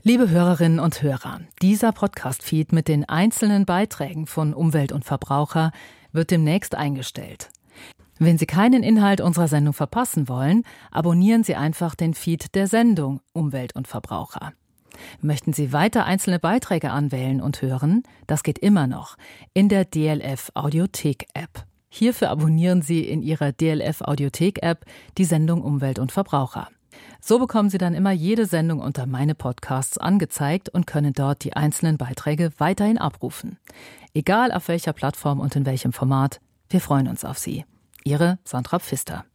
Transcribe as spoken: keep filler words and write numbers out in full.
Liebe Hörerinnen und Hörer, dieser Podcast-Feed mit den einzelnen Beiträgen von Umwelt und Verbraucher wird demnächst eingestellt. Wenn Sie keinen Inhalt unserer Sendung verpassen wollen, abonnieren Sie einfach den Feed der Sendung Umwelt und Verbraucher. Möchten Sie weiter einzelne Beiträge anwählen und hören? Das geht immer noch in der D L F Audiothek-App. Hierfür abonnieren Sie in Ihrer D L F Audiothek-App die Sendung Umwelt und Verbraucher. So bekommen Sie dann immer jede Sendung unter Meine Podcasts angezeigt und können dort die einzelnen Beiträge weiterhin abrufen. Egal auf welcher Plattform und in welchem Format, wir freuen uns auf Sie. Ihre Sandra Pfister.